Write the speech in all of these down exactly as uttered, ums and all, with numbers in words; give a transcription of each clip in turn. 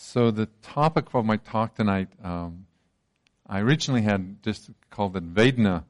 So the topic of my talk tonight, um, I originally had just called it Vedana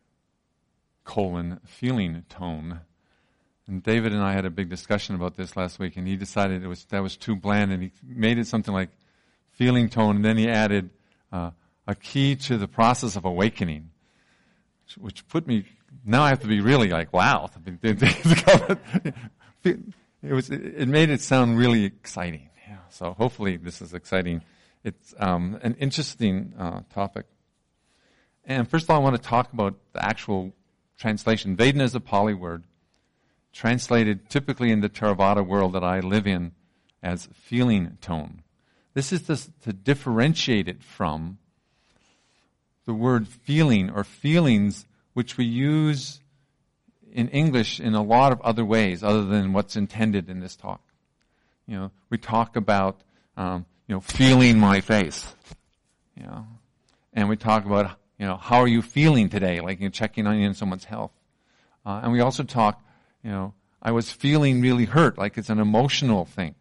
colon feeling tone. And David and I had a big discussion about this last week, and he decided it was that was too bland, and he made it something like feeling tone, and then he added uh, a key to the process of awakening, which, which put me, now I have to be really like, wow. It was, it made it sound really exciting. Yeah, so hopefully this is exciting. It's um, an interesting uh, topic. And first of all, I want to talk about the actual translation. Vedana is a Pali word, translated typically in the Theravada world that I live in as feeling tone. This is to, to differentiate it from the word feeling or feelings, which we use in English in a lot of other ways other than what's intended in this talk. You know, we talk about, um, you know, feeling my face, you know, and we talk about, you know, how are you feeling today, like, you know, checking on in someone's health. Uh, and we also talk, you know, I was feeling really hurt, like it's an emotional thing.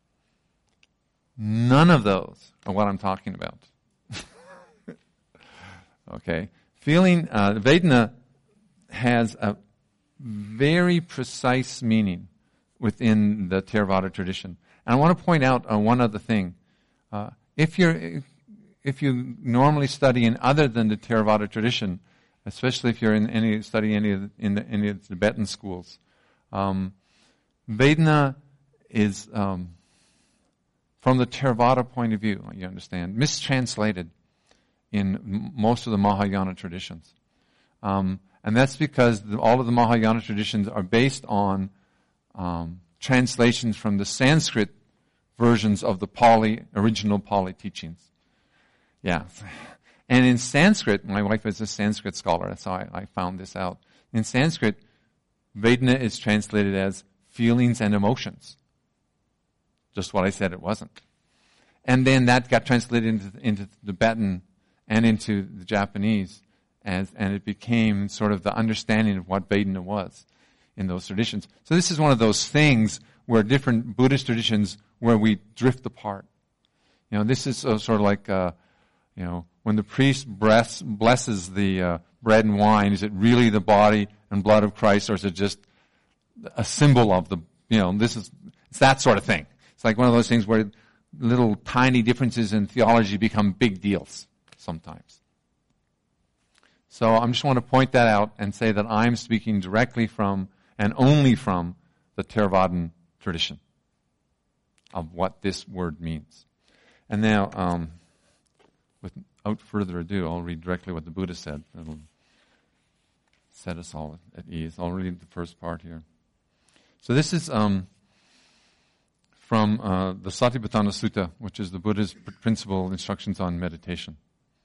None of those are what I'm talking about. Okay. Feeling, uh, Vedana has a very precise meaning within the Theravada tradition. And I want to point out uh, one other thing. Uh, if you're, if you normally study in other than the Theravada tradition, especially if you're in any, study any of the, in the, any of the Tibetan schools, um, Vedana is, um, from the Theravada point of view, you understand, mistranslated in m- most of the Mahayana traditions. Um, and that's because the, all of the Mahayana traditions are based on um, translations from the Sanskrit versions of the Pali, original Pali teachings. Yeah. And in Sanskrit, my wife is a Sanskrit scholar, that's how I, I found this out. In Sanskrit, Vedana is translated as feelings and emotions. Just what I said it wasn't. And then that got translated into, into Tibetan and into the Japanese, as, and it became sort of the understanding of what Vedana was in those traditions. So this is one of those things where different Buddhist traditions, where we drift apart. You know, this is uh, sort of like, uh, you know, when the priest bless, blesses the uh, bread and wine, is it really the body and blood of Christ, or is it just a symbol of the, you know, this is, it's that sort of thing. It's like one of those things where little tiny differences in theology become big deals sometimes. So I just want to point that out and say that I'm speaking directly from and only from the Theravadan tradition of what this word means. And now, um, without further ado, I'll read directly what the Buddha said. It'll set us all at ease. I'll read the first part here. So this is um, from uh, the Satipatthana Sutta, which is the Buddha's pr- principal instructions on meditation.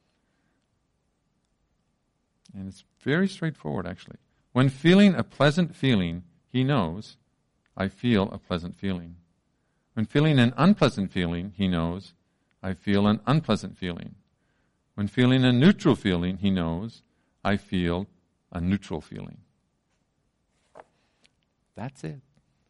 And it's very straightforward, actually. When feeling a pleasant feeling, he knows, I feel a pleasant feeling. When feeling an unpleasant feeling, he knows, I feel an unpleasant feeling. When feeling a neutral feeling, he knows, I feel a neutral feeling. That's it.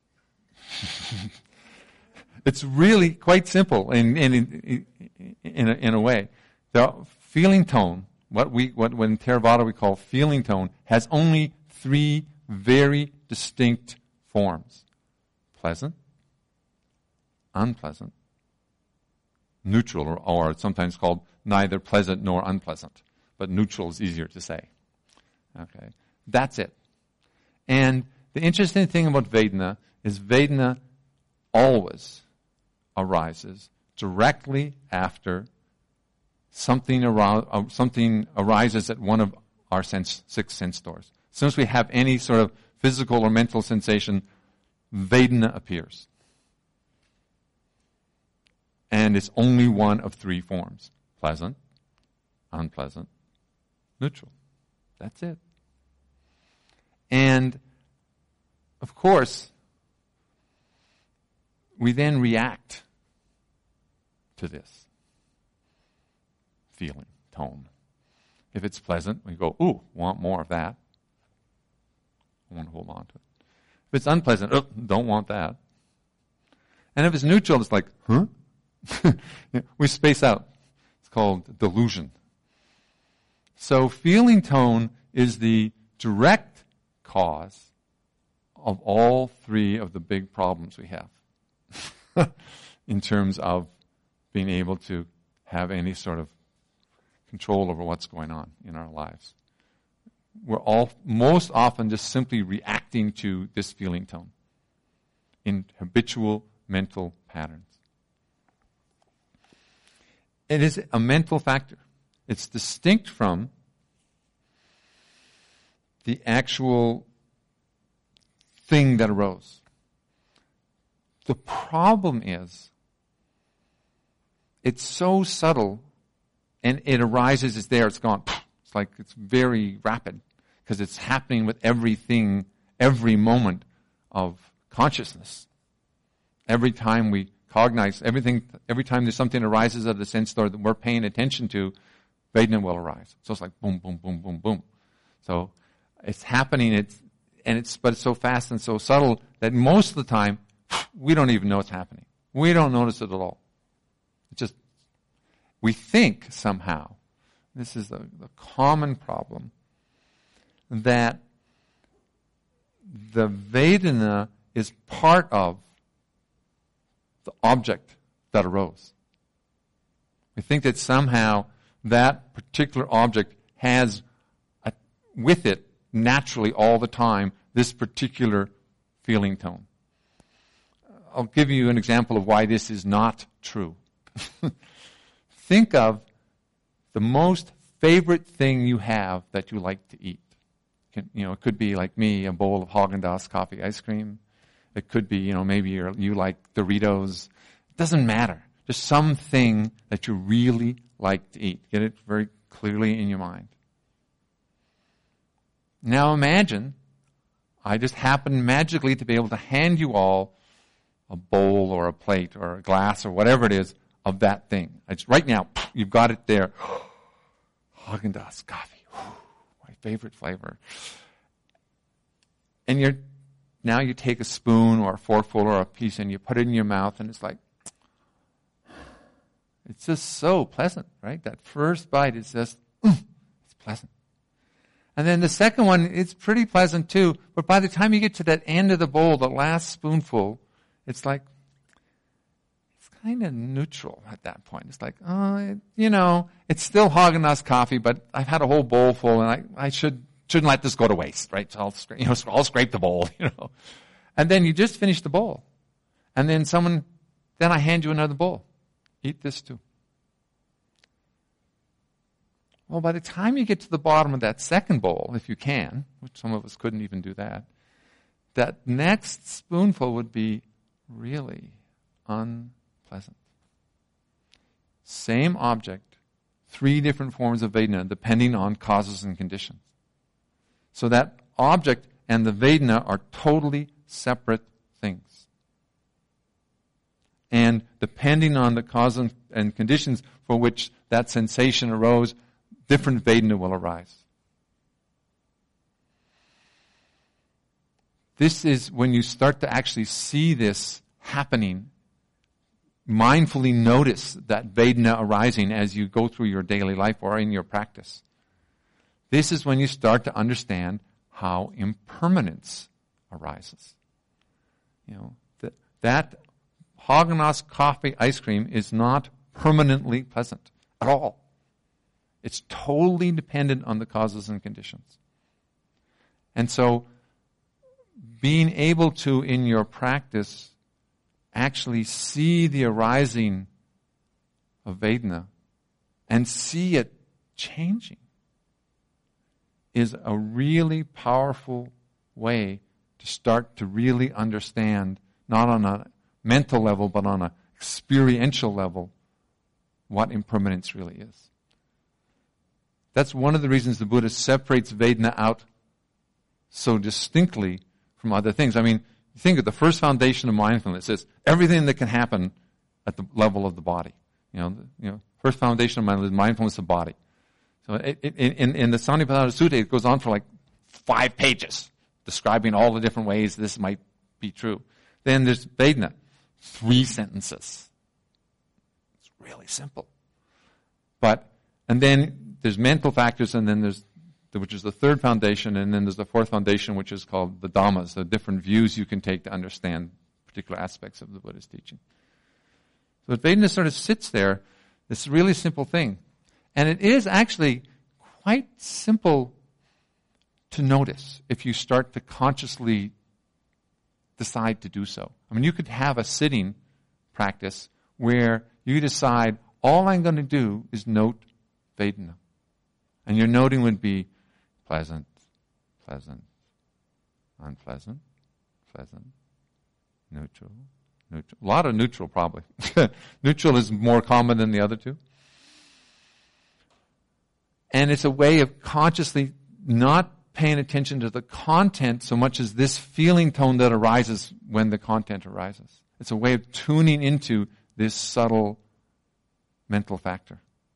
It's really quite simple in in in, in, a, in a way. The feeling tone, what we what in Theravada we call feeling tone, has only three very distinct forms: pleasant, unpleasant, neutral, or, or it's sometimes called neither pleasant nor unpleasant. But neutral is easier to say. Okay, that's it. And the interesting thing about Vedana is Vedana always arises directly after something, arou- uh, something arises at one of our sense, six sense doors. As soon as we have any sort of physical or mental sensation, Vedana appears. And it's only one of three forms: pleasant, unpleasant, neutral. That's it. And, of course, we then react to this feeling, tone. If it's pleasant, we go, ooh, want more of that. I want to hold on to it. If it's unpleasant, oh, don't want that. And if it's neutral, it's like, huh? We space out. It's called delusion. So feeling tone is the direct cause of all three of the big problems we have in terms of being able to have any sort of control over what's going on in our lives. We're all most often just simply reacting to this feeling tone in habitual mental patterns. It is a mental factor. It's distinct from the actual thing that arose. The problem is it's so subtle and it arises, it's there, it's gone. It's like it's very rapid because it's happening with everything, every moment of consciousness. Every time we cognize, everything, every time there's something arises out of the sense door that we're paying attention to, Vedana will arise. So it's like boom, boom, boom, boom, boom. So it's happening, it's, and it's, but it's so fast and so subtle that most of the time, we don't even know it's happening. We don't notice it at all. It just, we think somehow, this is the, the common problem, that the Vedana is part of the object that arose. We think that somehow that particular object has a, with it naturally all the time this particular feeling tone. I'll give you an example of why this is not true. Think of the most favorite thing you have that you like to eat. Can, you know, it could be like me, a bowl of Haagen-Dazs coffee ice cream. It could be, you know, maybe you're, you like Doritos. It doesn't matter. Just something that you really like to eat. Get it very clearly in your mind. Now imagine I just happen magically to be able to hand you all a bowl or a plate or a glass or whatever it is of that thing. It's right now, you've got it there. Haagen-Dazs coffee, my favorite flavor. And you're now you take a spoon or a forkful or a piece and you put it in your mouth and it's like, it's just so pleasant, right? That first bite is just, it's pleasant. And then the second one, it's pretty pleasant too, but by the time you get to that end of the bowl, the last spoonful, it's like, it's kind of neutral at that point. It's like, oh, it, you know, it's still Haagen-Dazs coffee, but I've had a whole bowl full and I, I should, shouldn't let this go to waste, right? So I'll, scra- you know, so I'll scrape the bowl, you know. And then you just finish the bowl. And then someone, then I hand you another bowl. Eat this too. Well, by the time you get to the bottom of that second bowl, if you can, which some of us couldn't even do that, that next spoonful would be really unpleasant. Same object, three different forms of Vedana depending on causes and conditions. So that object and the Vedana are totally separate things. And depending on the causes and conditions for which that sensation arose, different Vedana will arise. This is when you start to actually see this happening, mindfully notice that Vedana arising as you go through your daily life or in your practice. This is when you start to understand how impermanence arises. You know, that, that Haagen-Dazs coffee ice cream is not permanently pleasant at all. It's totally dependent on the causes and conditions. And so, being able to, in your practice, actually see the arising of Vedana and see it changing is a really powerful way to start to really understand, not on a mental level, but on an experiential level, what impermanence really is. That's one of the reasons the Buddha separates Vedana out so distinctly from other things. I mean, think of the first foundation of mindfulness is everything that can happen at the level of the body. You know, the, you know, first foundation of mindfulness is mindfulness of body. So it, it, in, in the Sanipattana Sutta, it goes on for like five pages, describing all the different ways this might be true. Then there's Vedana, three sentences. really simple. But, and then there's mental factors, and then there's, which is the third foundation, and then there's the fourth foundation, which is called the Dhammas, the different views you can take to understand particular aspects of the Buddha's teaching. So Vedana sort of sits there, this really simple thing. And it is actually quite simple to notice if you start to consciously decide to do so. I mean, you could have a sitting practice where you decide, all I'm going to do is note Vedana. And your noting would be pleasant, pleasant, unpleasant, pleasant, neutral, neutral. A lot of neutral probably. Neutral is more common than the other two. And it's a way of consciously not paying attention to the content so much as this feeling tone that arises when the content arises. It's a way of tuning into this subtle mental factor.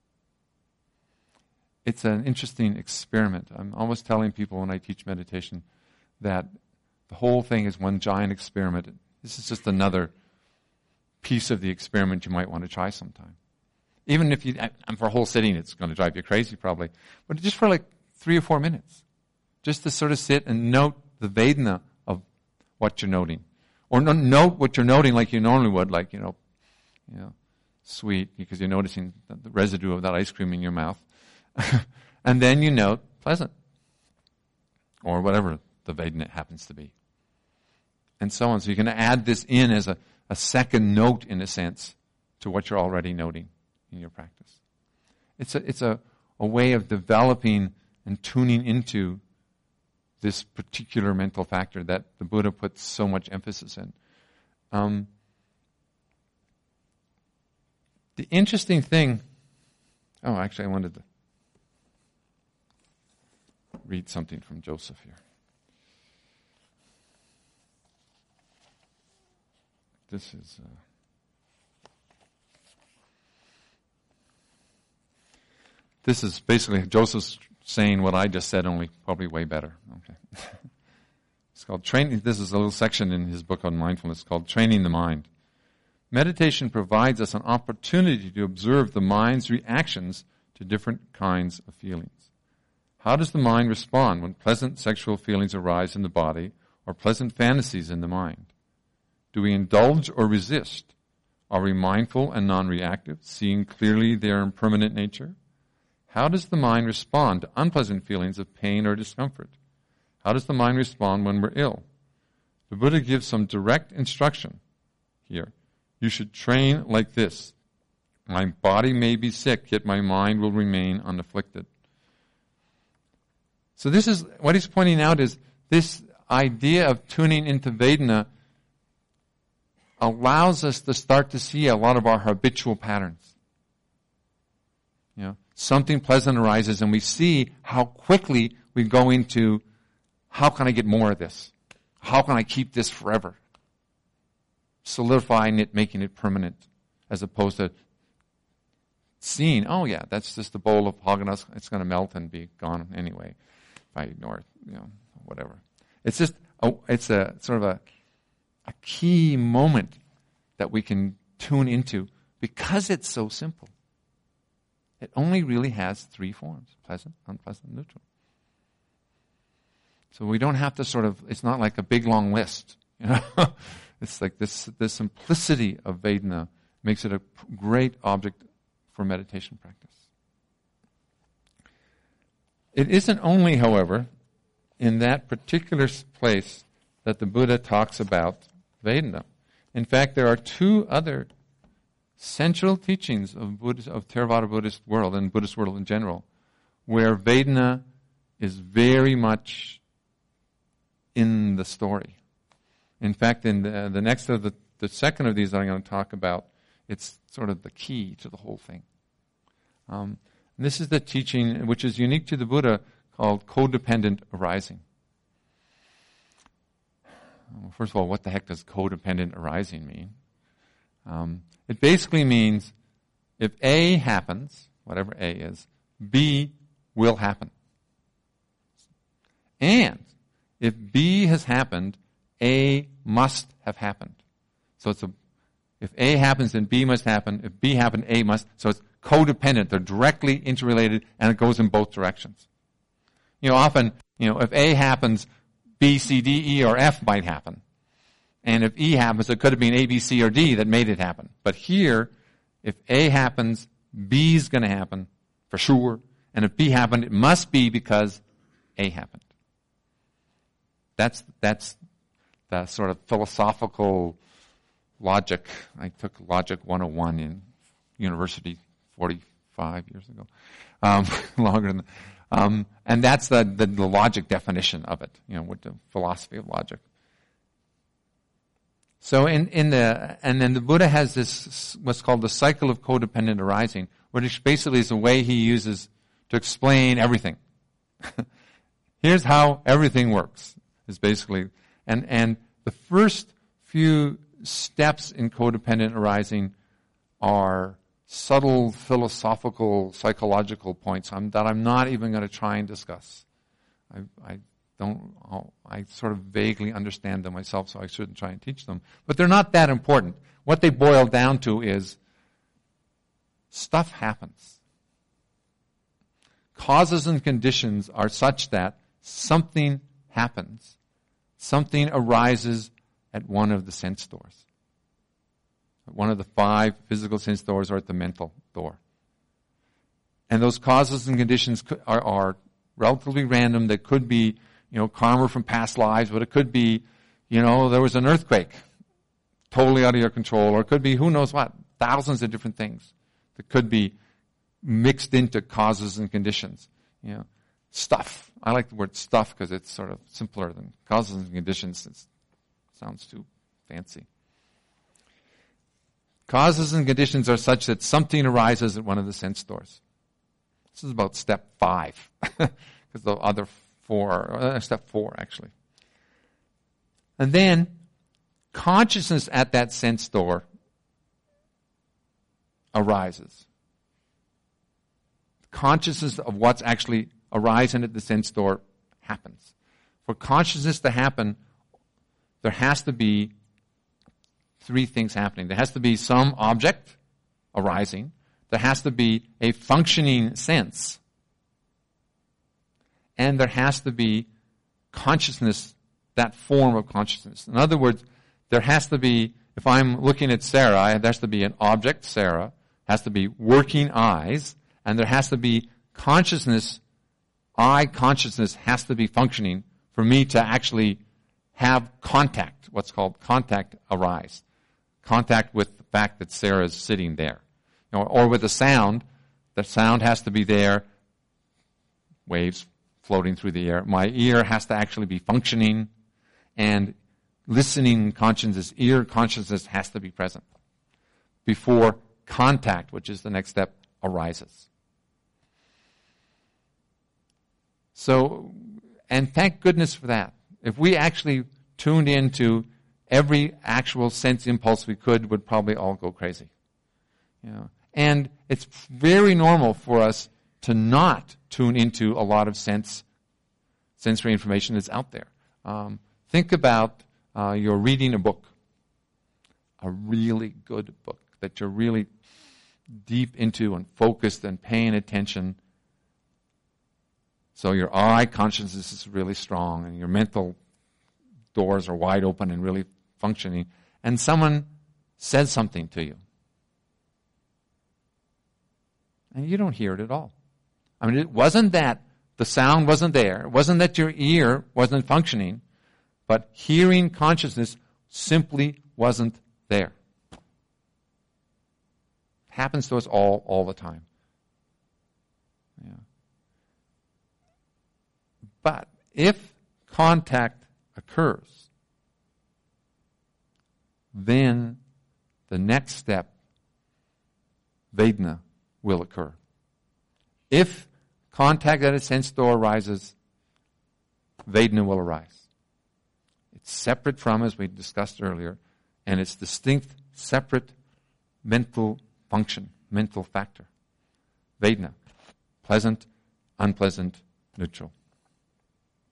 It's an interesting experiment. I'm always telling people when I teach meditation that the whole thing is one giant experiment. This is just another piece of the experiment you might want to try sometime. Even if you, and for a whole sitting, it's going to drive you crazy probably, but just for like three or four minutes, just to sort of sit and note the Vedana of what you're noting. Or no, note what you're noting like you normally would, like, you know, you know, sweet, because you're noticing the, the residue of that ice cream in your mouth. And then you note pleasant, or whatever the Vedana happens to be. And so on. So you can add this in as a, a second note, in a sense, to what you're already noting in your practice. It's a, it's a, a way of developing and tuning into this particular mental factor that the Buddha puts so much emphasis in. Um, the interesting thing, oh, actually I wanted to read something from Joseph here. This is... Uh, This is basically Joseph's saying what I just said, only probably way better. Okay. It's called training. This is a little section in his book on mindfulness called Training the Mind. Meditation provides us an opportunity to observe the mind's reactions to different kinds of feelings. How does the mind respond when pleasant sexual feelings arise in the body or pleasant fantasies in the mind? Do we indulge or resist? Are we mindful and non-reactive, seeing clearly their impermanent nature? How does the mind respond to unpleasant feelings of pain or discomfort? How does the mind respond when we're ill? The Buddha gives some direct instruction here. You should train like this. My body may be sick, yet my mind will remain unafflicted. So this is, what he's pointing out is this idea of tuning into Vedana allows us to start to see a lot of our habitual patterns. You know, something pleasant arises and we see how quickly we go into, how can I get more of this? How can I keep this forever? Solidifying it, making it permanent, as opposed to seeing, oh yeah, that's just a bowl of Haagen-Dazs, it's going to melt and be gone anyway if I ignore it, you know, whatever. It's just, a, it's a sort of a, a key moment that we can tune into because it's so simple. It only really has three forms: pleasant, unpleasant, neutral. So we don't have to sort of, it's not like a big long list. You know? It's like this, the simplicity of Vedana makes it a great object for meditation practice. It isn't only, however, in that particular place that the Buddha talks about Vedana. In fact, there are two other central teachings of Buddhist, of Theravada Buddhist world and Buddhist world in general, where Vedana is very much in the story. In fact, in the, the next of the, the second of these that I'm going to talk about, it's sort of the key to the whole thing. Um, and this is the teaching which is unique to the Buddha called codependent arising. Well, first of all, what the heck does codependent arising mean? Um, it basically means if A happens, whatever A is, B will happen. And if B has happened, A must have happened. So it's a If A happens, then B must happen. If B happens, A must. So it's codependent. They're directly interrelated, and it goes in both directions. You know, often, you know, if A happens, B, C, D, E, or F might happen. And if E happens, it could have been A, B, C, or D that made it happen. But here, if A happens, B's going to happen for sure. And if B happened, it must be because A happened. That's, that's the sort of philosophical logic. I took Logic one oh one in university forty-five years ago. Um, longer than that. Um, and that's the, the, the logic definition of it, you know, with the philosophy of logic. So in, in the, and then the Buddha has this, what's called the cycle of codependent arising, which basically is a way he uses to explain everything. Here's how everything works, is basically, and, and the first few steps in codependent arising are subtle philosophical, psychological points I'm, that I'm not even going to try and discuss. I, I don't, I'll, I sort of vaguely understand them myself, so I shouldn't try and teach them. But they're not that important. What they boil down to is stuff happens. Causes and conditions are such that something happens. Something arises at one of the sense doors. One of the five physical sense doors or at the mental door. And those causes and conditions are, are relatively random. They could be, you know, karma from past lives, but it could be, you know, there was an earthquake totally out of your control, or it could be who knows what, thousands of different things that could be mixed into causes and conditions. You know, stuff. I like the word stuff because it's sort of simpler than causes and conditions. It sounds too fancy. Causes and conditions are such that something arises at one of the sense doors. This is about step five, because the other four, uh, step four actually. And then consciousness at that sense door arises. Consciousness of what's actually arising at the sense door happens. For consciousness to happen, there has to be three things happening. There has to be some object arising. There has to be a functioning sense. And there has to be consciousness, that form of consciousness. In other words, there has to be, if I'm looking at Sarah, there has to be an object, Sarah, has to be working eyes, and there has to be consciousness, eye consciousness has to be functioning for me to actually have contact, what's called contact arise. Contact with the fact that Sarah is sitting there. You know, or with the sound, the sound has to be there, waves floating through the air. My ear has to actually be functioning, and listening consciousness, ear consciousness has to be present before contact, which is the next step, arises. So, and thank goodness for that. If we actually tuned into every actual sense impulse we could, would probably all go crazy. You know? And it's very normal for us to not tune into a lot of sense, sensory information that's out there. Um, think about uh, you're reading a book, a really good book that you're really deep into and focused and paying attention. So your eye consciousness is really strong and your mental doors are wide open and really functioning, and someone says something to you. And you don't hear it at all. I mean, it wasn't that the sound wasn't there. It wasn't that your ear wasn't functioning, but hearing consciousness simply wasn't there. It happens to us all, all the time. Yeah. But if contact occurs, then the next step, Vedana, will occur. If contact at a sense door arises, Vedana will arise. It's separate from, as we discussed earlier, and it's distinct, separate mental function, mental factor. Vedana, pleasant, unpleasant, neutral.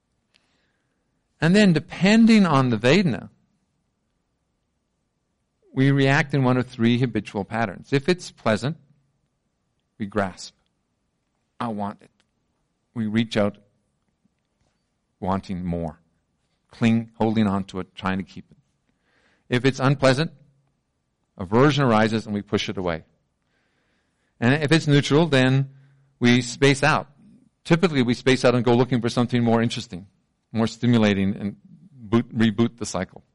And then depending on the Vedana, we react in one of three habitual patterns. If it's pleasant, we grasp. I want it. We reach out wanting more. Cling, holding on to it, trying to keep it. If it's unpleasant, aversion arises and we push it away. And if it's neutral, then we space out. Typically, we space out and go looking for something more interesting, more stimulating, and boot, reboot the cycle.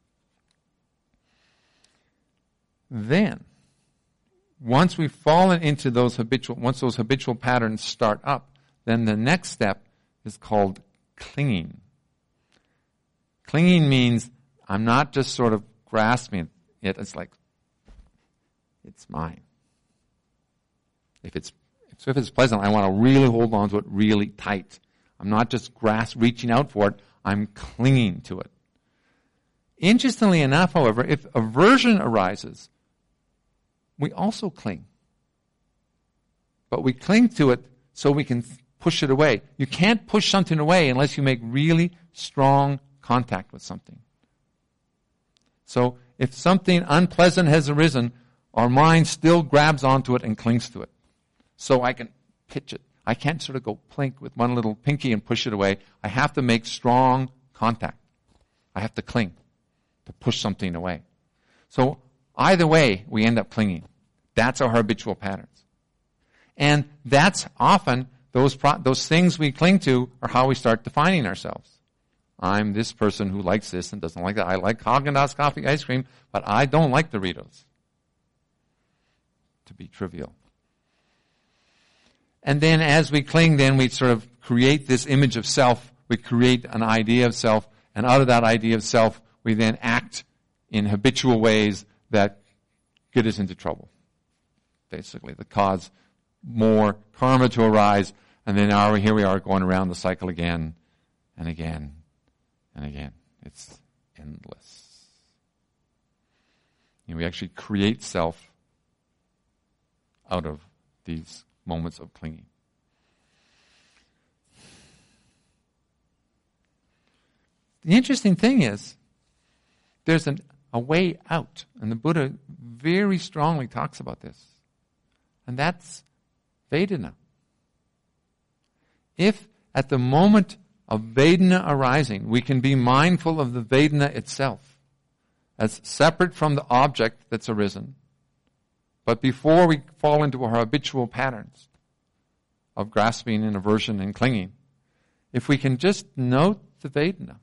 Then, once we've fallen into those habitual, once those habitual patterns start up, then the next step is called clinging. Clinging means I'm not just sort of grasping it. It's like, it's mine. If it's so if it's pleasant, I want to really hold on to it really tight. I'm not just grasp, reaching out for it. I'm clinging to it. Interestingly enough, however, if aversion arises, we also cling. But we cling to it so we can push it away. You can't push something away unless you make really strong contact with something. So if something unpleasant has arisen, our mind still grabs onto it and clings to it. So I can pitch it. I can't sort of go plink with one little pinky and push it away. I have to make strong contact. I have to cling to push something away. So either way, we end up clinging. That's our habitual patterns. And that's often, those pro- those things we cling to are how we start defining ourselves. I'm this person who likes this and doesn't like that. I like Haagen-Dazs coffee ice cream, but I don't like Doritos. To be trivial. And then as we cling, then we sort of create this image of self. We create an idea of self. And out of that idea of self, we then act in habitual ways that get us into trouble. Basically, that cause more karma to arise. And then are we, here we are going around the cycle again and again and again. It's endless. And we actually create self out of these moments of clinging. The interesting thing is, there's an, a way out, and the Buddha very strongly talks about this, and that's Vedana. If at the moment of Vedana arising, we can be mindful of the Vedana itself as separate from the object that's arisen, but before we fall into our habitual patterns of grasping and aversion and clinging, if we can just note the Vedana,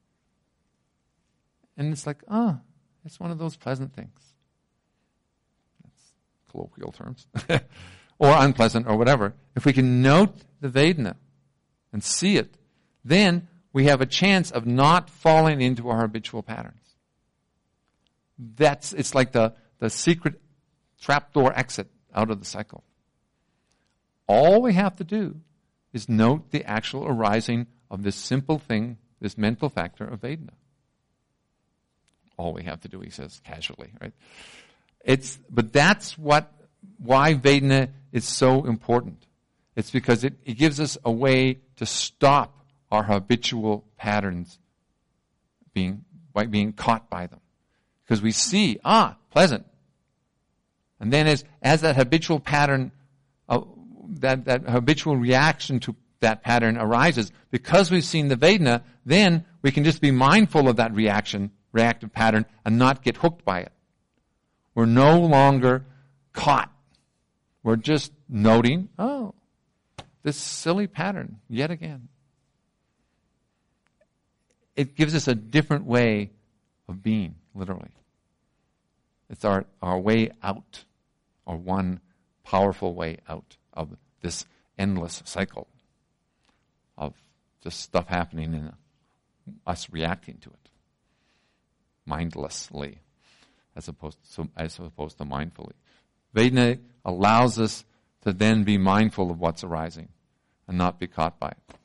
and it's like, oh, it's one of those pleasant things. That's colloquial terms. Or unpleasant or whatever. If we can note the Vedana and see it, then we have a chance of not falling into our habitual patterns. That's, it's like the, the secret trapdoor exit out of the cycle. All we have to do is note the actual arising of this simple thing, this mental factor of Vedana. All we have to do, he says casually, right? It's, but that's what, why Vedana is so important. It's because it, it gives us a way to stop our habitual patterns being, by being caught by them. Because we see, ah, pleasant. And then as, as that habitual pattern, uh, that, that habitual reaction to that pattern arises, because we've seen the Vedana, then we can just be mindful of that reaction, reactive pattern, and not get hooked by it. We're no longer caught. We're just noting, oh, this silly pattern, yet again. It gives us a different way of being, literally. It's our, our way out, or one powerful way out of this endless cycle of just stuff happening and us reacting to it mindlessly, as opposed to, as opposed to mindfully. Vedana allows us to then be mindful of what's arising and not be caught by it.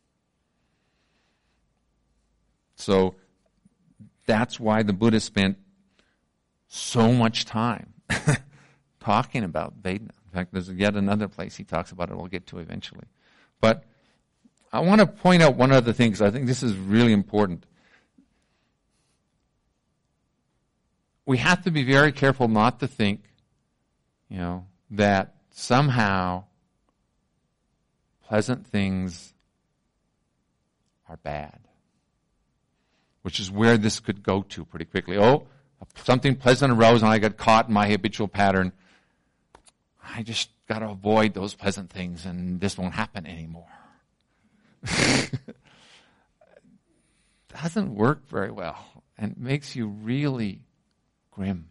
So that's why the Buddha spent so much time talking about Vedana. In fact, there's yet another place he talks about it we'll get to eventually. But I want to point out one other thing, because I think this is really important. we have to be very careful not to think, you know, that somehow pleasant things are bad, which is where this could go to pretty quickly. Oh, something pleasant arose and I got caught in my habitual pattern. I just got to avoid those pleasant things and this won't happen anymore. Doesn't work very well and makes you really grim.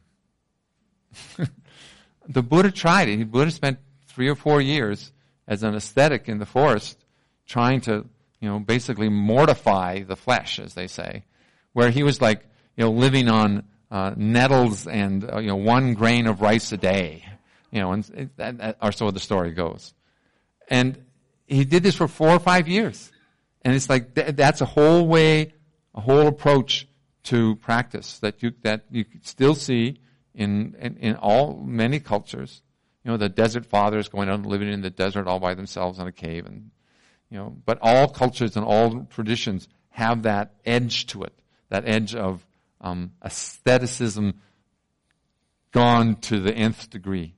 The Buddha tried it. The Buddha spent three or four years as an ascetic in the forest trying to, you know, basically mortify the flesh, as they say, where he was like, you know, living on uh, nettles and, uh, you know, one grain of rice a day, you know, and it, that, or so the story goes. And he did this for four or five years. And it's like, th- that's a whole way, a whole approach to practice that you, that you still see in, in, in all, many cultures. You know, the desert fathers going out and living in the desert all by themselves in a cave, and, you know, but all cultures and all traditions have that edge to it, that edge of um, aestheticism gone to the nth degree.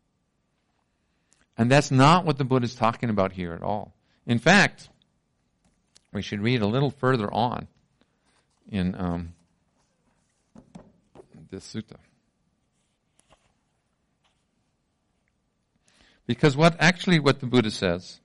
And that's not what the Buddha is talking about here at all. In fact, we should read a little further on in um, this sutta. Because what actually what the Buddha says,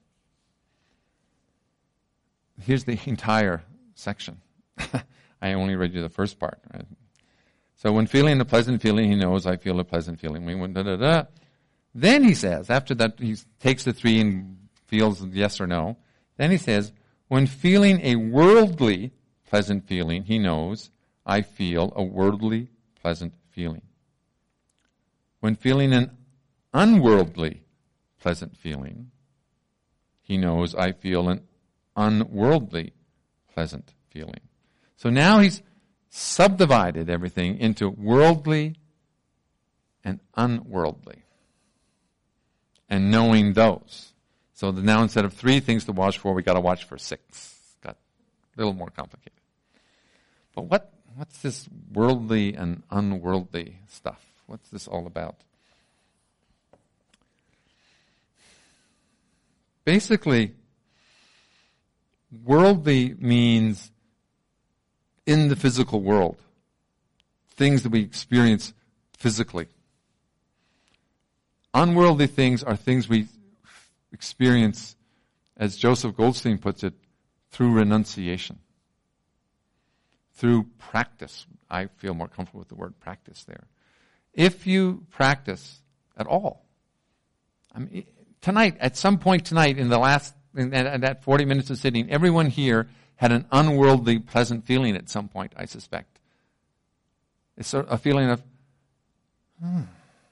here's the entire section. I only read you the first part. Right? So when feeling a pleasant feeling, he knows I feel a pleasant feeling. We went da da da. Then he says, after that he takes the three and feels yes or no. Then he says, when feeling a worldly pleasant feeling, he knows I feel a worldly pleasant feeling. When feeling an unworldly pleasant feeling, he knows I feel an unworldly pleasant feeling. So now he's subdivided everything into worldly and unworldly, and knowing those. So now instead of three things to watch for, we got to watch for six. It's got a little more complicated. But what what's this worldly and unworldly stuff? What's this all about? Basically, worldly means in the physical world, things that we experience physically. Unworldly things are things we experience, as Joseph Goldstein puts it, through renunciation, through practice. I feel more comfortable with the word practice there. If you practice at all, I mean, tonight, at some point tonight, in the last, in that forty minutes of sitting, everyone here had an unworldly, pleasant feeling at some point, I suspect. It's a feeling of, hmm,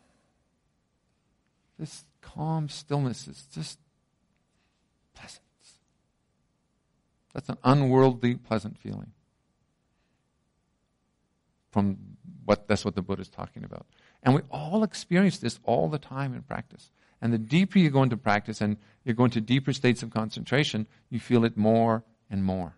this calm stillness is just pleasant. That's an unworldly, pleasant feeling. From what, that's what the Buddha is talking about. And we all experience this all the time in practice. And the deeper you go into practice and you go into deeper states of concentration, you feel it more and more.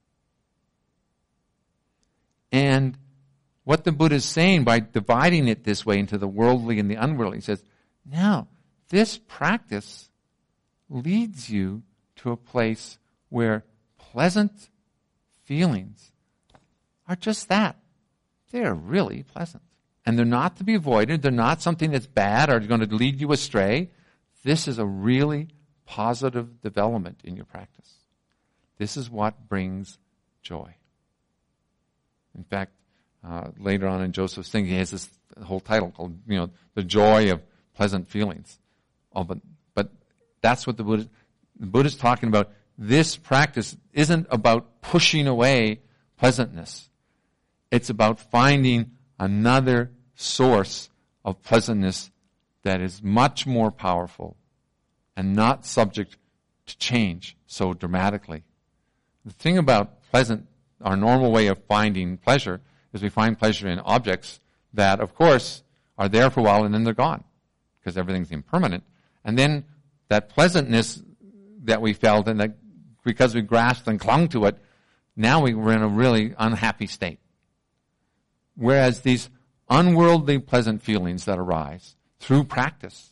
And what the Buddha is saying by dividing it this way into the worldly and the unworldly, he says, now, this practice leads you to a place where pleasant feelings are just that. They're really pleasant. And they're not to be avoided. They're not something that's bad or going to lead you astray. This is a really positive development in your practice. This is what brings joy. In fact, uh, later on in Joseph's thing, he has this whole title called, you know, The Joy of Pleasant Feelings. Oh, but, but that's what the Buddha, the Buddha's talking about. This practice isn't about pushing away pleasantness. It's about finding another source of pleasantness that is much more powerful and not subject to change so dramatically. The thing about pleasant, our normal way of finding pleasure, is we find pleasure in objects that, of course, are there for a while and then they're gone because everything's impermanent. And then that pleasantness that we felt, and that because we grasped and clung to it, now we were in a really unhappy state. Whereas these unworldly pleasant feelings that arise through practice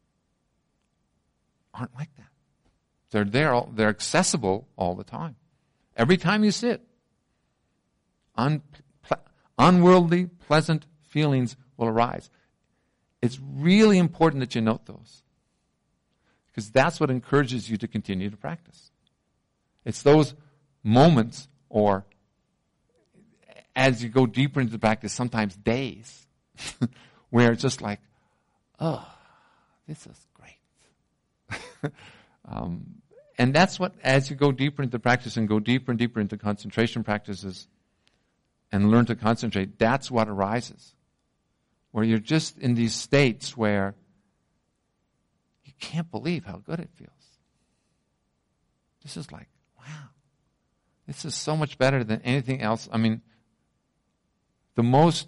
aren't like that. They're there, all, they're accessible all the time. Every time you sit, un, ple, unworldly pleasant feelings will arise. It's really important that you note those, because that's what encourages you to continue to practice. It's those moments, or as you go deeper into the practice, sometimes days, where it's just like, oh, this is great. um, and that's what, as you go deeper into practice and go deeper and deeper into concentration practices and learn to concentrate, that's what arises. Where you're just in these states where you can't believe how good it feels. This is like, wow, this is so much better than anything else. I mean, the most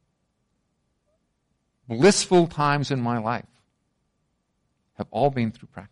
blissful times in my life have all been through practice.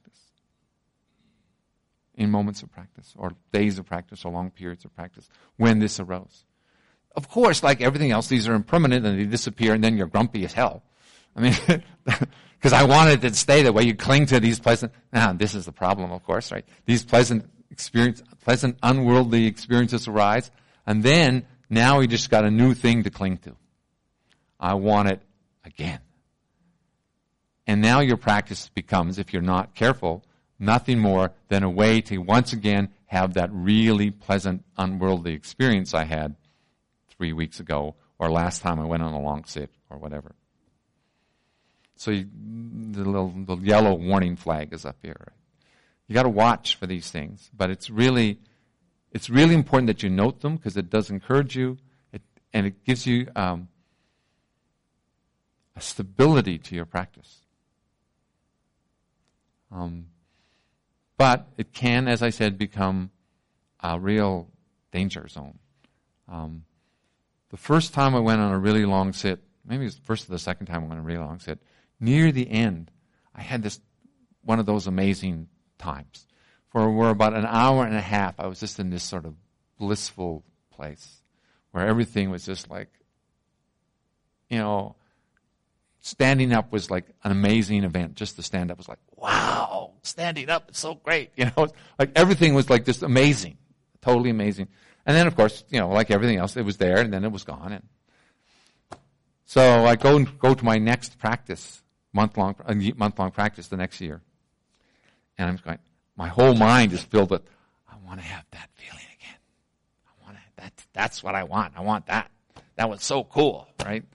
In moments of practice, or days of practice, or long periods of practice, when this arose. Of course, like everything else, these are impermanent and they disappear, and then you're grumpy as hell. I mean, because I wanted it to stay that way. You cling to these pleasant, now this is the problem, of course, right? These pleasant experience, pleasant unworldly experiences arise, and then now we just got a new thing to cling to. I want it again. And now your practice becomes, if you're not careful, nothing more than a way to once again have that really pleasant, unworldly experience I had three weeks ago, or last time I went on a long sit, or whatever. So you, the little the yellow warning flag is up here. Right? You got to watch for these things, but it's really, it's really important that you note them, because it does encourage you, it, and it gives you um, a stability to your practice. Um, But it can, as I said, become a real danger zone. Um, the first time I went on a really long sit, maybe it was the first or the second time I went on a really long sit, near the end, I had this, one of those amazing times. For where about an hour and a half, I was just in this sort of blissful place, where everything was just like, you know, standing up was like an amazing event. Just to stand up was like, wow, standing up is so great. You know, like everything was like just amazing, totally amazing. And then, of course, you know, like everything else, it was there, and then it was gone. And so I go and go to my next practice, month long, month long practice the next year, and I'm going. My whole mind is filled with, I want to have that feeling again. I want to. That that's what I want. I want that. That was so cool, right?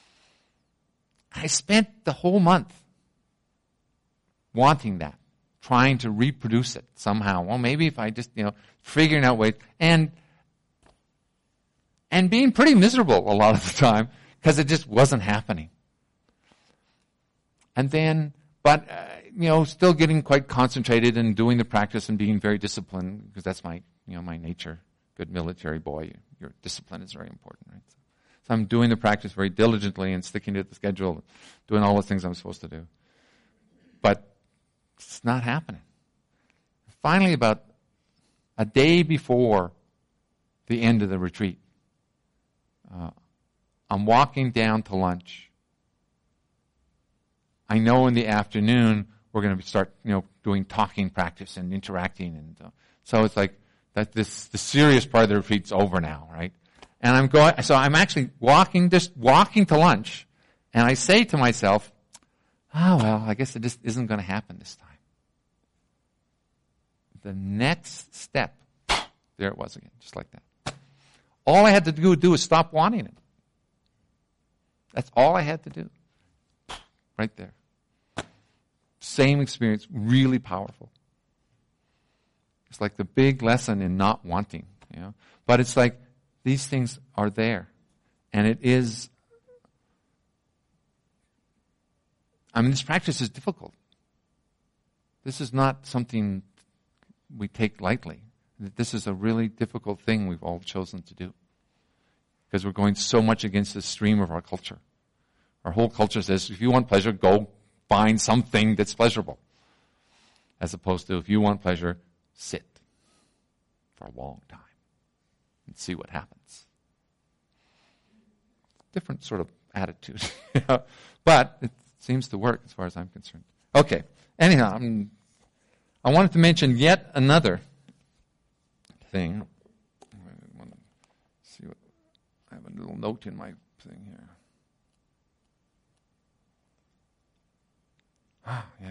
I spent the whole month wanting that, trying to reproduce it somehow. Well, maybe if I just, you know, figuring out ways, and and being pretty miserable a lot of the time, because it just wasn't happening. And then, but, uh, you know, still getting quite concentrated and doing the practice and being very disciplined, because that's my, you know, my nature. Good military boy, your discipline is very important, right? So, so I'm doing the practice very diligently and sticking to the schedule, doing all the things I'm supposed to do. But it's not happening. Finally, about a day before the end of the retreat, uh, I'm walking down to lunch. I know in the afternoon we're going to start, you know, doing talking practice and interacting, and uh, so it's like that. This the serious part of the retreat's over now, right? And I'm going. So I'm actually walking, just walking to lunch, and I say to myself, "Oh well, I guess it just isn't going to happen this time." The next step, there it was again, just like that. All I had to do, do was stop wanting it. That's all I had to do. Right there. Same experience, really powerful. It's like the big lesson in not wanting, you know. But it's like these things are there. And it is, I mean, this practice is difficult. This is not something we take lightly. This is a really difficult thing we've all chosen to do, because we're going so much against the stream of our culture. Our whole culture says, if you want pleasure, go find something that's pleasurable. As opposed to, if you want pleasure, sit for a long time and see what happens. Different sort of attitude. But it seems to work as far as I'm concerned. Okay. Anyhow, I'm, I wanted to mention yet another thing. I want to see what I have a little note in my thing here. Ah, yeah.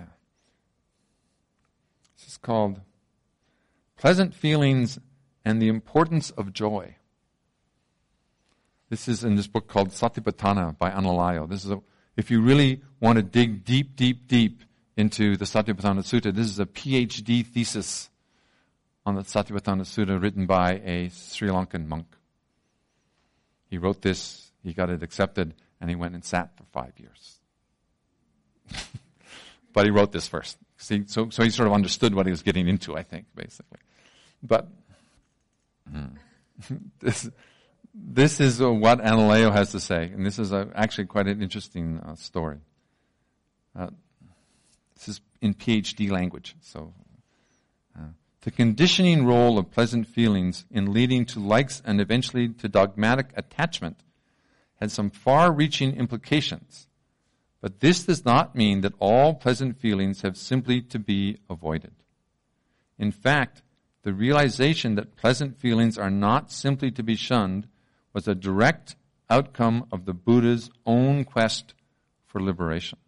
This is called Pleasant Feelings and the Importance of Joy. This is in this book called Satipatthana by Analayo. This is a, if you really want to dig deep, deep, deep into the Satipatthana Sutta, this is a P H D thesis on the Satipatthana Sutta written by a Sri Lankan monk. He wrote this, he got it accepted, and he went and sat for five years. But he wrote this first. See, so, so he sort of understood what he was getting into, I think, basically. But this, this is uh, what Analayo has to say, and this is uh, actually quite an interesting uh, story. Uh, this is in P H D language. So, uh, the conditioning role of pleasant feelings in leading to likes and eventually to dogmatic attachment had some far-reaching implications. But this does not mean that all pleasant feelings have simply to be avoided. In fact, the realization that pleasant feelings are not simply to be shunned was a direct outcome of the Buddha's own quest for liberation.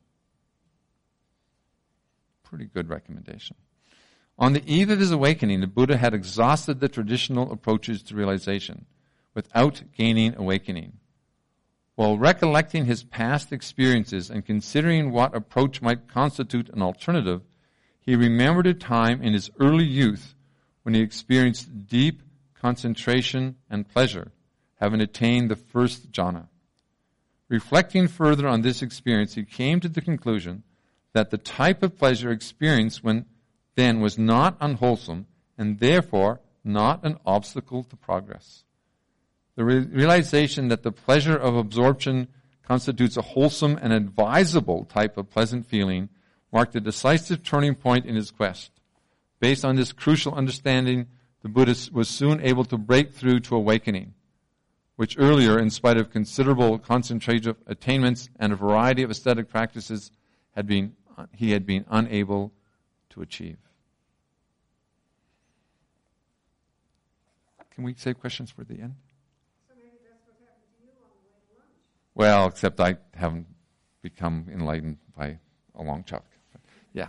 Pretty good recommendation. On the eve of his awakening, the Buddha had exhausted the traditional approaches to realization without gaining awakening. While recollecting his past experiences and considering what approach might constitute an alternative, he remembered a time in his early youth when he experienced deep concentration and pleasure, having attained the first jhana. Reflecting further on this experience, he came to the conclusion that the type of pleasure experienced when then was not unwholesome and therefore not an obstacle to progress. The re- realization that the pleasure of absorption constitutes a wholesome and advisable type of pleasant feeling marked a decisive turning point in his quest. Based on this crucial understanding, the Buddha was soon able to break through to awakening, which earlier, in spite of considerable concentrative attainments and a variety of ascetic practices, had been he had been unable to achieve. Can we save questions for the end? Well, except I haven't become enlightened by a long chalk. Yeah.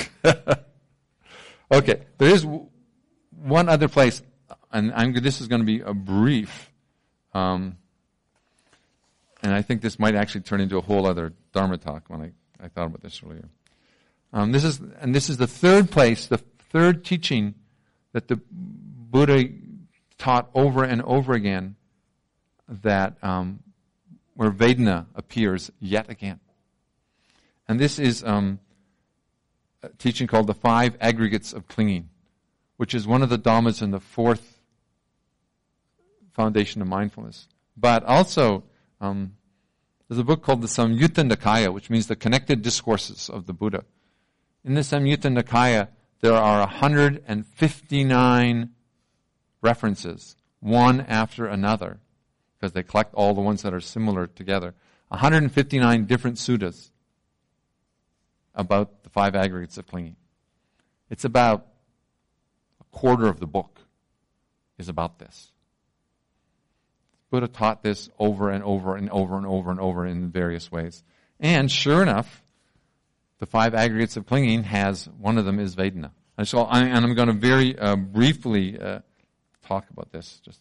Okay, there is w- one other place, and I'm, this is going to be a brief, um, and I think this might actually turn into a whole other Dharma talk when I, I thought about this earlier. Um, this is, and this is the third place, the third teaching that the Buddha taught over and over again that um, where Vedana appears yet again. And this is um, a teaching called the Five Aggregates of Clinging, which is one of the Dhammas in the fourth foundation of mindfulness. But also, um, there's a book called the Samyutta Nikaya, which means the connected discourses of the Buddha. In the Samyutta Nikaya, there are one hundred fifty-nine references, one after another, because they collect all the ones that are similar together. one hundred fifty-nine different suttas about the five aggregates of clinging. It's about a quarter of the book is about this. Buddha taught this over and over and over and over and over in various ways. And sure enough, the five aggregates of clinging has, one of them is Vedana. And so I, and I'm going to very uh, briefly uh, talk about this. Just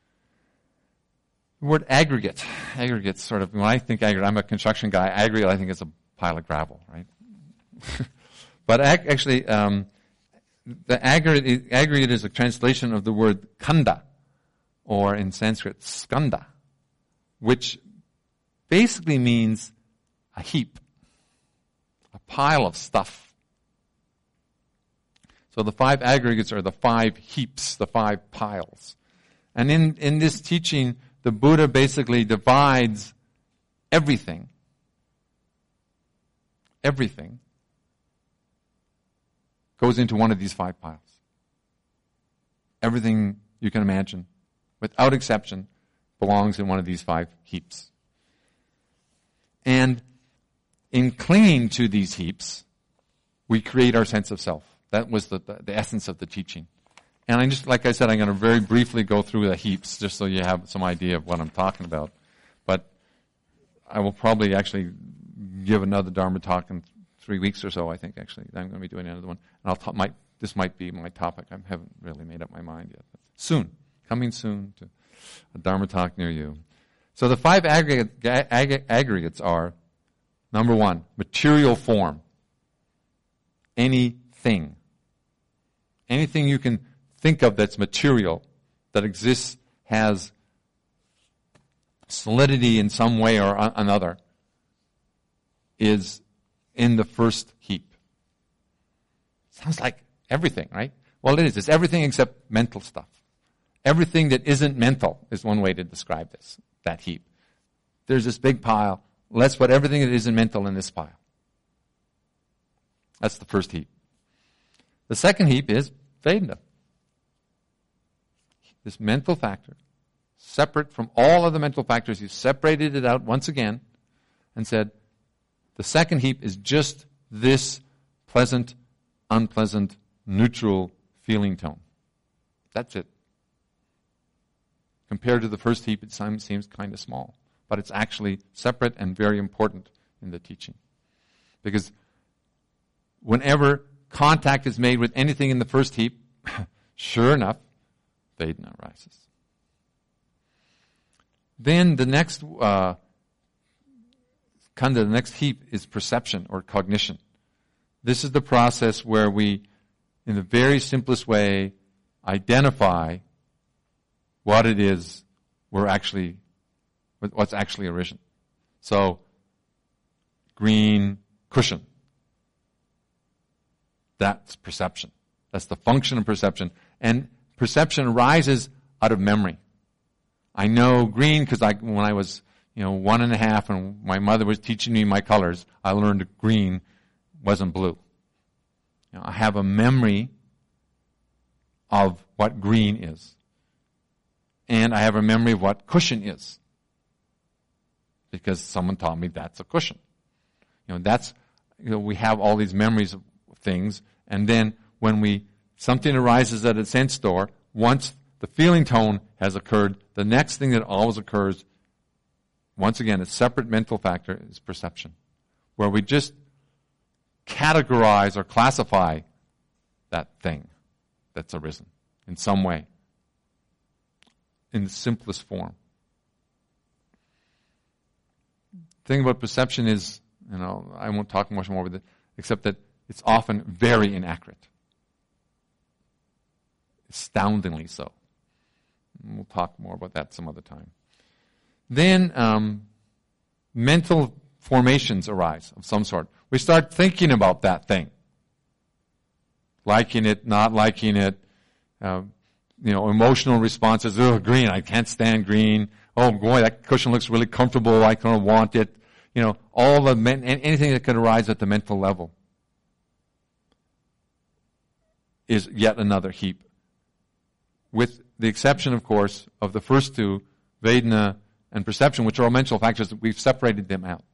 the word aggregate. Aggregate sort of, when I think aggregate, I'm a construction guy. Aggregate, I think it's a pile of gravel, right? But ag- actually, um, the aggregate, aggregate is a translation of the word khanda, or in Sanskrit, skanda, which basically means a heap, a pile of stuff. So the five aggregates are the five heaps, the five piles. And in, in this teaching, the Buddha basically divides everything, everything goes into one of these five piles. Everything you can imagine, without exception, belongs in one of these five heaps. And in clinging to these heaps, we create our sense of self. That was the, the, the essence of the teaching. And I just, like I said, I'm going to very briefly go through the heaps just so you have some idea of what I'm talking about. But I will probably actually give another Dharma talk in three weeks or so, I think, actually. I'm going to be doing another one. And I'll talk, might, this might be my topic. I haven't really made up my mind yet. But soon. Coming soon to a Dharma talk near you. So the five aggregate, ag- aggregates are, number one, material form. Anything. Anything you can think of that's material, that exists, has solidity in some way or another, is in the first heap. Sounds like everything, right? Well, it is. It's everything except mental stuff. Everything that isn't mental is one way to describe this, that heap. There's this big pile. Let's put everything that isn't mental in this pile. That's the first heap. The second heap is Vedana. This mental factor, separate from all of the mental factors, you separated it out once again and said, the second heap is just this pleasant, unpleasant, neutral feeling tone. That's it. Compared to the first heap, it seems kind of small. But it's actually separate and very important in the teaching. Because whenever contact is made with anything in the first heap, sure enough, Vedana arises. Then the next, uh, kind of the next heap is perception or cognition. This is the process where we, in the very simplest way, identify what it is we're actually, what's actually arisen. So, green cushion. That's perception. That's the function of perception. And perception arises out of memory. I know green because I, when I was, you know, one and a half and my mother was teaching me my colors, I learned that green wasn't blue. You know, I have a memory of what green is. And I have a memory of what cushion is. Because someone taught me that's a cushion. You know, that's, you know, we have all these memories of things, and then when we, something arises at a sense store, once the feeling tone has occurred, the next thing that always occurs, once again, a separate mental factor, is perception. Where we just categorize or classify that thing that's arisen in some way. In the simplest form. The thing about perception is, you know, I won't talk much more with it, except that it's often very inaccurate. Astoundingly so. We'll talk more about that some other time. Then um, mental formations arise of some sort. We start thinking about that thing. Liking it, not liking it, uh, you know, emotional responses. Oh, green, I can't stand green. Oh boy, that cushion looks really comfortable. I kind of want it. You know, all the men, anything that could arise at the mental level is yet another heap. With the exception, of course, of the first two, Vedana and perception, which are all mental factors, we've separated them out.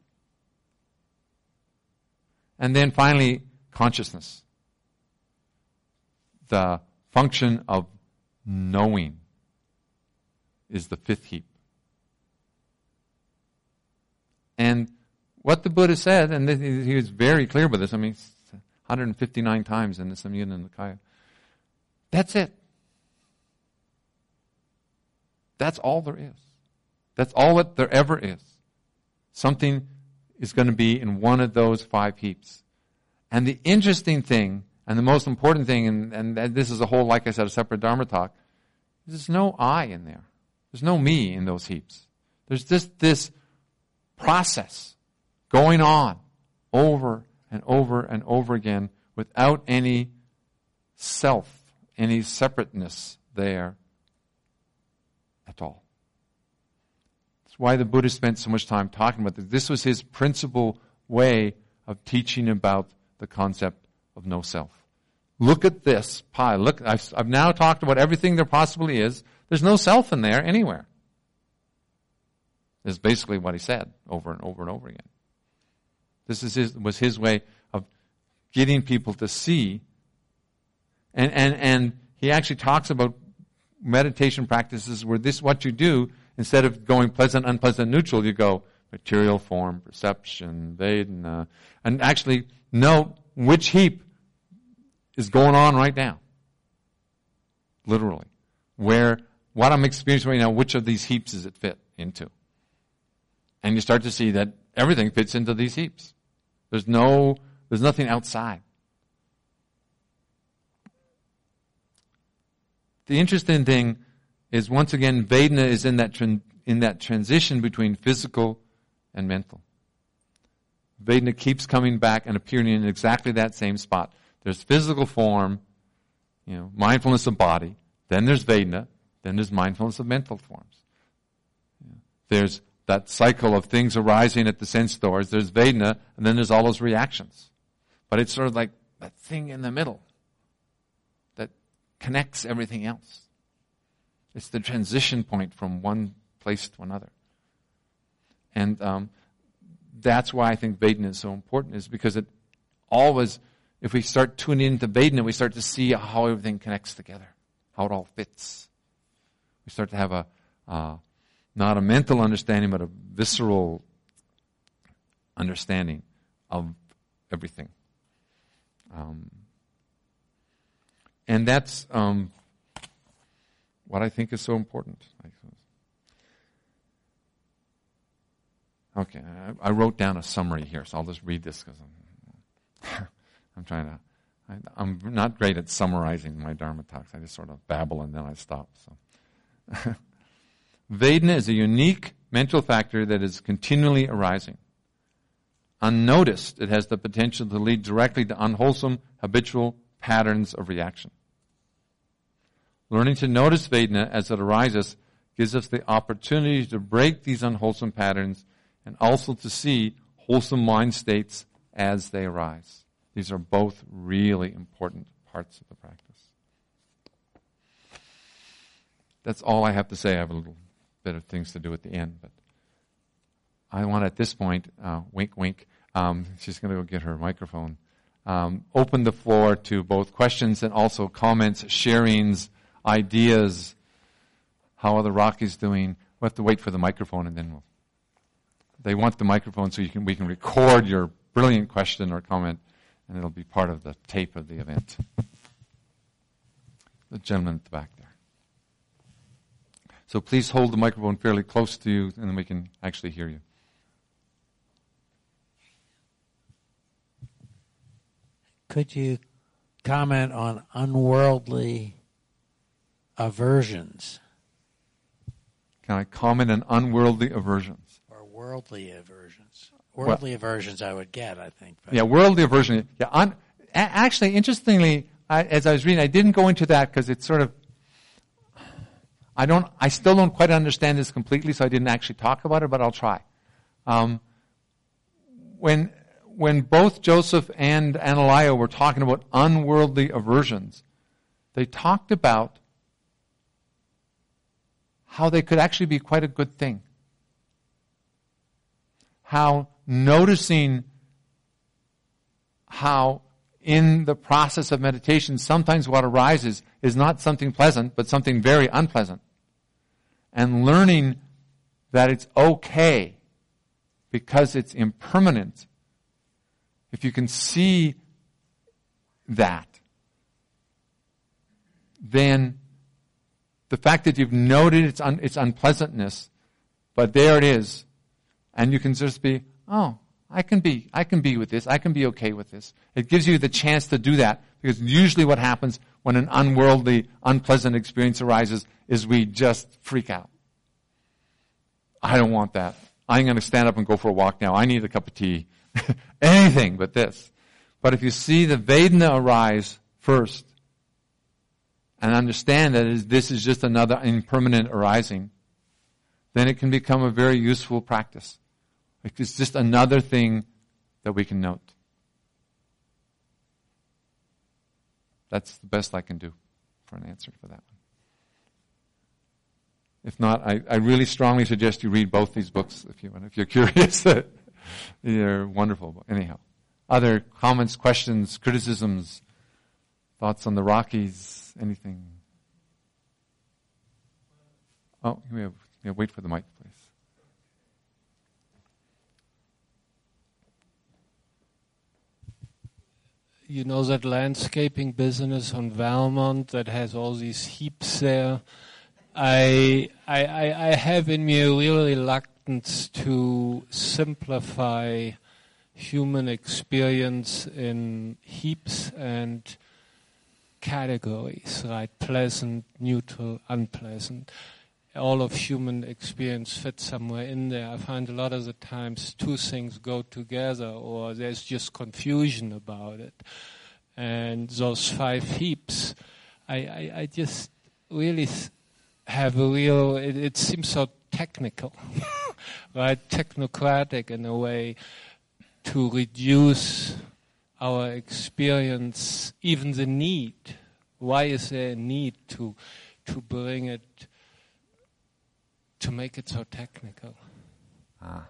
And then finally, consciousness. The function of knowing is the fifth heap. And what the Buddha said, and he was very clear with this, I mean, one hundred fifty-nine times in the Samyutta Nikaya. That's it. That's all there is. That's all that there ever is. Something is going to be in one of those five heaps. And the interesting thing, and the most important thing, and, and this is a whole, like I said, a separate Dharma talk, there's no I in there. There's no me in those heaps. There's just this process going on over and over and over again without any self, any separateness there at all. That's why the Buddha spent so much time talking about this. This was his principal way of teaching about the concept of no self. Look at this pie. Look, I've, I've now talked about everything there possibly is. There's no self in there anywhere. Is basically what he said over and over and over again. This is his, was his way of getting people to see. And, and, and he actually talks about meditation practices where this, what you do, instead of going pleasant, unpleasant, neutral, you go material, form, perception, Vedana, and actually know which heap is going on right now. Literally. Where, what I'm experiencing right now, which of these heaps does it fit into? And you start to see that everything fits into these heaps. There's no, there's nothing outside. The interesting thing is, once again, Vedana is in that tran- in that transition between physical and mental. Vedana keeps coming back and appearing in exactly that same spot. There's physical form, you know, mindfulness of body. Then there's Vedana. Then there's mindfulness of mental forms. Yeah. There's that cycle of things arising at the sense doors. There's Vedana, and then there's all those reactions. But it's sort of like that thing in the middle that connects everything else. It's the transition point from one place to another. And um, that's why I think Vedana is so important, is because it always, if we start tuning into Vedana, we start to see how everything connects together, how it all fits. We start to have a, uh, not a mental understanding, but a visceral understanding of everything. Um, and that's um, what I think is so important. Okay, I, I wrote down a summary here, so I'll just read this because I'm, I'm trying to. I, I'm not great at summarizing my Dharma talks. I just sort of babble and then I stop. So, Vedana is a unique mental factor that is continually arising. Unnoticed, it has the potential to lead directly to unwholesome, habitual patterns of reaction. Learning to notice Vedana as it arises gives us the opportunity to break these unwholesome patterns and also to see wholesome mind states as they arise. These are both really important parts of the practice. That's all I have to say. I have a little bit of things to do at the end, but I want at this point, uh, wink, wink, um, she's going to go get her microphone, um, open the floor to both questions and also comments, sharings, ideas, how are the Rockies doing. We'll have to wait for the microphone and then we'll They want the microphone so you can we can record your brilliant question or comment, and it'll be part of the tape of the event. The gentleman at the back there. So please hold the microphone fairly close to you, and then we can actually hear you. Could you comment on unworldly aversions? Can I comment on unworldly aversions? Worldly aversions. Worldly well, aversions I would get, I think. But. Yeah, worldly aversion. Yeah, un, a, actually, interestingly, I, as I was reading, I didn't go into that because it's sort of, I don't, I still don't quite understand this completely, so I didn't actually talk about it, but I'll try. Um, when, when both Joseph and Analayo were talking about unworldly aversions, they talked about how they could actually be quite a good thing. How noticing how in the process of meditation sometimes what arises is not something pleasant, but something very unpleasant. And learning that it's okay because it's impermanent. If you can see that, then the fact that you've noted its, un, its unpleasantness, but there it is, and you can just be, oh, I can be, I can be with this. I can be okay with this. It gives you the chance to do that, because usually what happens when an unworldly, unpleasant experience arises is we just freak out. I don't want that. I'm going to stand up and go for a walk now. I need a cup of tea. Anything but this. But if you see the Vedana arise first and understand that this is just another impermanent arising, then it can become a very useful practice. It's just another thing that we can note. That's the best I can do for an answer for that one. If not, I, I really strongly suggest you read both these books if you want, if you're curious. They're wonderful. Anyhow, other comments, questions, criticisms, thoughts on the Rockies, anything? Oh, we have, yeah, wait for the mic, please. You know that landscaping business on Valmont that has all these heaps there? I, I, I, I have in me a real reluctance to simplify human experience in heaps and categories, right? Pleasant, neutral, unpleasant. All of human experience fits somewhere in there. I find a lot of the times two things go together, or there's just confusion about it. And those five heaps, I, I, I just really have a real, it, it seems so technical, right? Technocratic in a way, to reduce our experience, even the need. Why is there a need to to bring it, to make it so technical? Ah.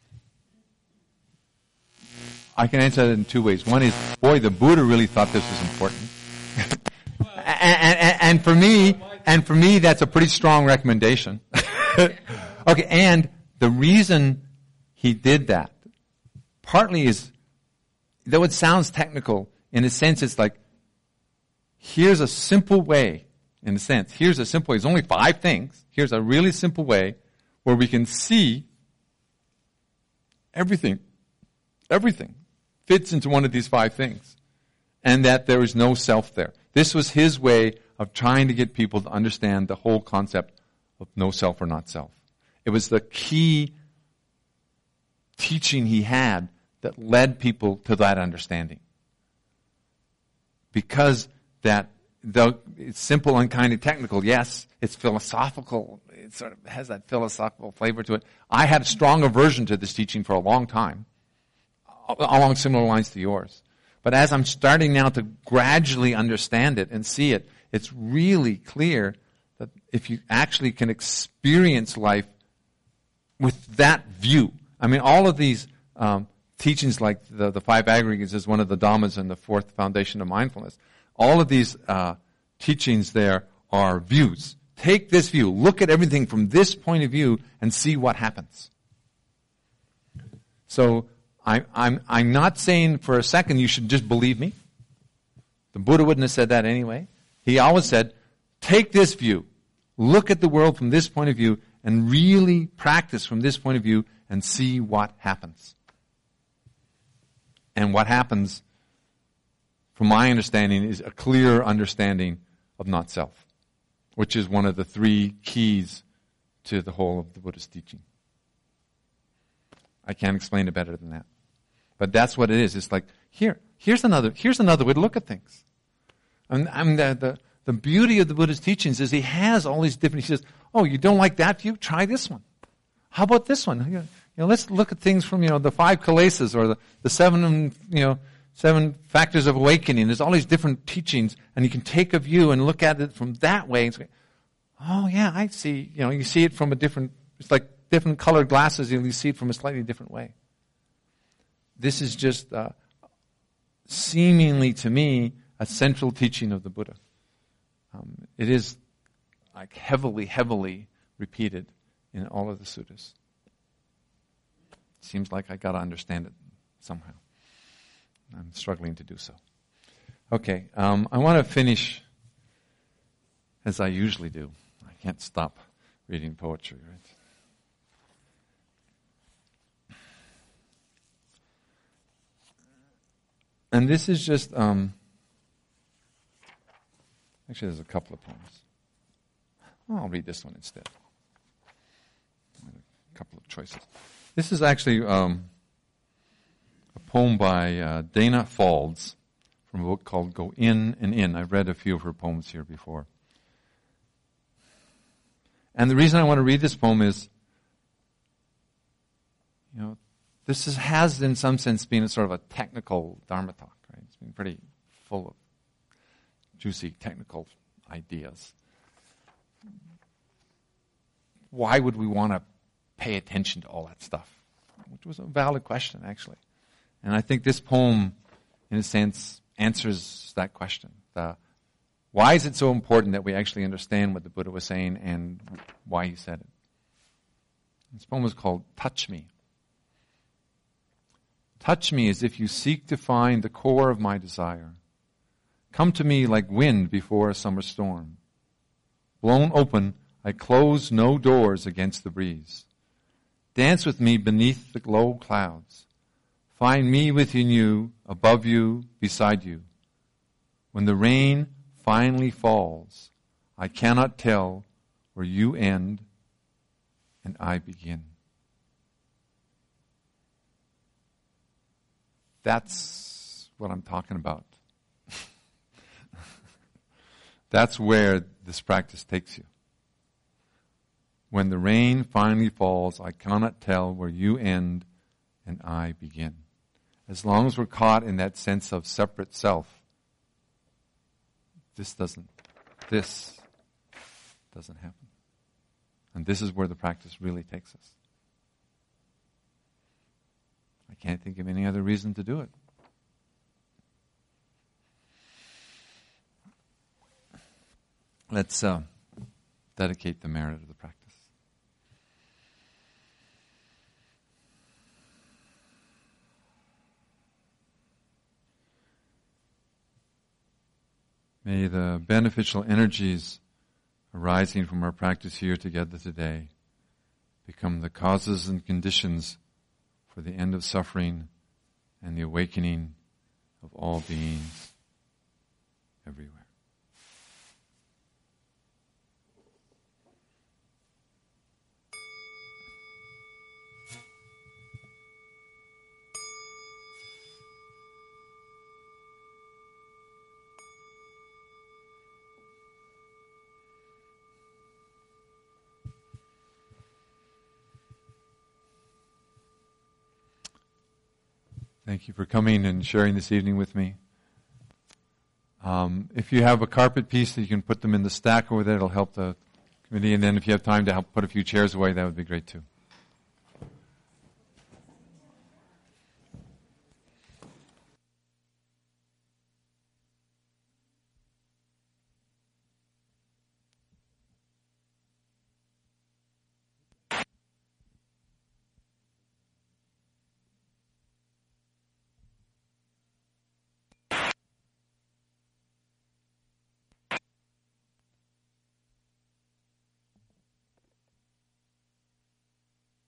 I can answer that in two ways. One is, boy, the Buddha really thought this was important. and, and, and for me, and for me, that's a pretty strong recommendation. Okay, and the reason he did that, partly is, though it sounds technical, in a sense it's like, here's a simple way, in a sense, here's a simple way, there's only five things, here's a really simple way where we can see everything, everything fits into one of these five things, and that there is no self there. This was his way of trying to get people to understand the whole concept of no self or not self. It was the key teaching he had that led people to that understanding. Because that, though it's simple and kind of technical, yes, it's philosophical, it sort of has that philosophical flavor to it. I had a strong aversion to this teaching for a long time, along similar lines to yours. But as I'm starting now to gradually understand it and see it, it's really clear that if you actually can experience life with that view, I mean, all of these um, teachings like the, the five aggregates is one of the dhammas and the fourth foundation of mindfulness. All of these uh, teachings there are views. Take this view, look at everything from this point of view and see what happens. So I, I'm, I'm not saying for a second you should just believe me. The Buddha wouldn't have said that anyway. He always said, take this view, look at the world from this point of view, and really practice from this point of view and see what happens. And what happens, from my understanding, is a clear understanding of not self, which is one of the three keys to the whole of the Buddha's teaching. I can't explain it better than that. But that's what it is. It's like, here, here's another, here's another way to look at things. And I mean, the, the, the beauty of the Buddha's teachings is he has all these different, he says, oh, you don't like that view? Try this one. How about this one? You know, let's look at things from, you know, the five kilesas or the, the seven, you know, seven factors of awakening. There's all these different teachings, and you can take a view and look at it from that way and say, oh yeah, I see, you know, you see it from a different, it's like different colored glasses, you see it from a slightly different way. This is just uh, seemingly to me a central teaching of the Buddha. Um, it is like heavily, heavily repeated in all of the suttas. Seems like I got to understand it somehow. I'm struggling to do so. Okay, um, I want to finish as I usually do. I can't stop reading poetry, right? And this is just, um, actually there's a couple of poems. Oh, I'll read this one instead. A couple of choices. This is actually um, a poem by uh, Dana Falds from a book called Go In and In. I've read a few of her poems here before. And the reason I want to read this poem is, you know, this is, has in some sense been a sort of a technical Dharma talk, right? It's been pretty full of juicy technical ideas. Why would we want to pay attention to all that stuff? which was a valid question, actually. And I think this poem, in a sense, answers that question. The, why is it so important that we actually understand what the Buddha was saying and why he said it? This poem is called Touch Me. Touch me as if you seek to find the core of my desire. Come to me like wind before a summer storm. Blown open, I close no doors against the breeze. Dance with me beneath the low clouds. Find me within you, above you, beside you. When the rain finally falls, I cannot tell where you end and I begin. That's what I'm talking about. That's where this practice takes you. When the rain finally falls, I cannot tell where you end and I begin. As long as we're caught in that sense of separate self, this doesn't, this doesn't happen. And this is where the practice really takes us. I can't think of any other reason to do it. Let's uh, dedicate the merit of the practice. May the beneficial energies arising from our practice here together today become the causes and conditions for the end of suffering and the awakening of all beings everywhere. Thank you for coming and sharing this evening with me. Um, if you have a carpet piece, you can put them in the stack over there. It'll help the committee. And then if you have time to help put a few chairs away, that would be great too.